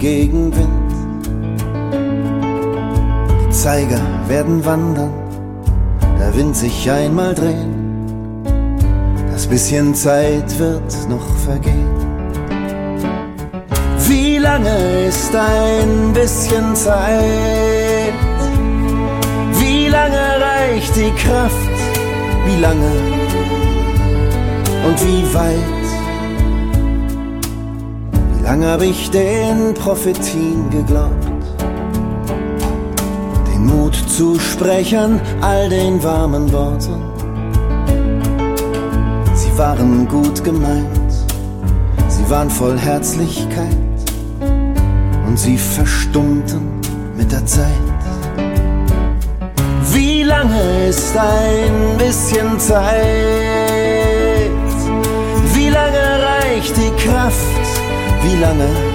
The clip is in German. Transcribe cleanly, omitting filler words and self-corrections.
Gegenwind. Die Zeiger werden wandern, der Wind sich einmal drehen. Das bisschen Zeit wird noch vergehen. Wie lange ist ein bisschen Zeit? Wie lange reicht die Kraft? Wie lange und wie weit? Wie lange hab ich den Prophetien geglaubt? Den Mut zu sprechen, all den warmen Worten. Sie waren gut gemeint, sie waren voll Herzlichkeit. Und sie verstummten mit der Zeit. Wie lange ist ein bisschen Zeit? Wie lange reicht die Kraft? Wie lange